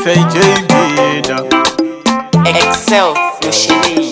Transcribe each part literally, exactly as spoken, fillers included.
Ìfẹ́ ìjẹ́bìdà. Excel ló ṣe léyìí.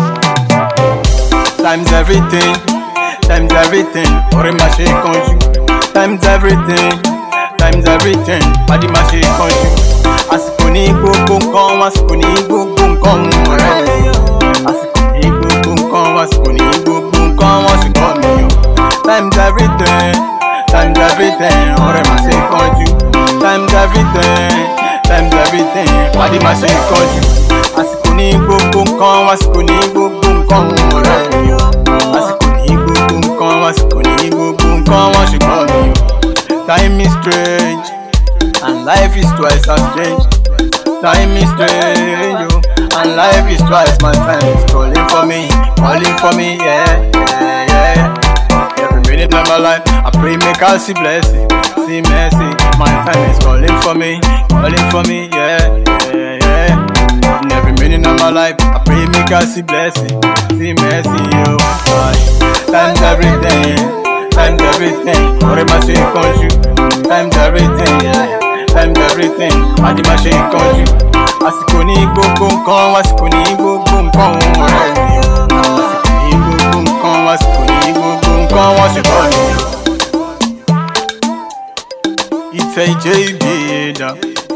Times everything, times everything, ọ̀rẹ́ máa ṣe kánjú. Times everything, times everything, pàdé máa ṣe kánjú. Àsìkò ní gbogbo nǹkan, àsìkò ní gbogbo nǹkan ọ̀rẹ́ mi. Àsìkò ní gbogbo nǹkan, àsìkò ní gbogbo nǹkan wọ́n sì kọ́ mi o. Times everything, times everything, ọ̀rẹ́ máa ṣe kánjú. Times everything, times everything, pàdé máa ṣe kánjú. Àsìkò ní gbogbo nǹkan, àsìkò ní gbogbo nǹkan ọ̀rẹ́ mi o. Àsìkò ní gbogbo nǹkan, àsìkò ní gbogbo nǹkan wọ́n sì kọ́ mi o. Time is strange and life is twice as strange. Time is strange oh, and life is twice my time is calling for me, calling for me, yeah, yeah, yeah. Every minute of my life, I pray make I see blessing, see mercy. My time is calling for me, calling for me, yeah, yeah, yeah. In every minute of my life, I pray make I see blessing, see mercy, oh. Times everything, times everything, ọ̀rẹ́ máa ṣe kánjú. Times everything, yeah. Times everything, pàdé máa ṣe kánjú. Àsìkò ní gbogbo nǹkan, àsìkò ní gbogbo nǹkan ọ̀rẹ́ mi o. Àsìkò ní gbogbo nǹkan, àsìkò ní gbogbo nǹkan wọ́n sì kọ́ mi o. Ìfẹ́ ìjẹ́bìdà.